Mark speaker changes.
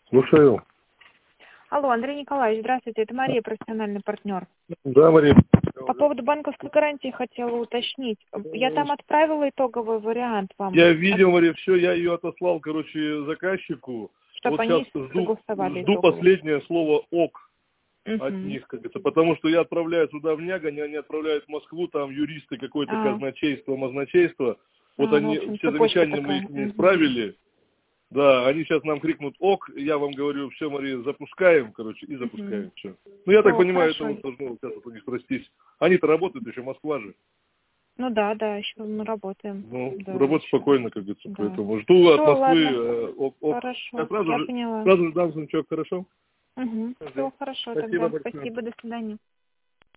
Speaker 1: Слушаю.
Speaker 2: Алло, Андрей Николаевич, здравствуйте, это Мария, профессиональный партнер.
Speaker 1: Да, Мария.
Speaker 2: По поводу банковской гарантии хотела уточнить. Я там отправила итоговый вариант вам.
Speaker 1: Я видел, Мария, все, я ее отослал, заказчику.
Speaker 2: Чтобы
Speaker 1: Вот
Speaker 2: они
Speaker 1: сейчас
Speaker 2: согласовали
Speaker 1: жду
Speaker 2: итоговый.
Speaker 1: последнее слово «ок» от них, как это, потому что я отправляю туда в Нягань, они отправляют в Москву, там юристы, какое-то казначейство, мазначейство. Вот
Speaker 2: ну, в
Speaker 1: они,
Speaker 2: общем,
Speaker 1: все
Speaker 2: цепочка
Speaker 1: замечания мы
Speaker 2: такая.
Speaker 1: их не исправили. Да, они сейчас нам крикнут «ок», я вам говорю, все, Мария, запускаем, и запускаем, все. Ну, я так понимаю,
Speaker 2: хорошо.
Speaker 1: это вот должно сейчас вот у них растись. Они-то работают еще, Москва же.
Speaker 2: Ну да, еще мы работаем.
Speaker 1: Ну,
Speaker 2: Да,
Speaker 1: работать
Speaker 2: еще.
Speaker 1: спокойно, как говорится,
Speaker 2: Да.
Speaker 1: поэтому жду от
Speaker 2: Всё,
Speaker 1: Москвы
Speaker 2: ладно.
Speaker 1: ок.
Speaker 2: Хорошо,
Speaker 1: Я
Speaker 2: я поняла.
Speaker 1: сразу же дам значок, хорошо?
Speaker 2: Все хорошо
Speaker 1: Спасибо
Speaker 2: тогда.
Speaker 1: большое.
Speaker 2: Спасибо, до свидания.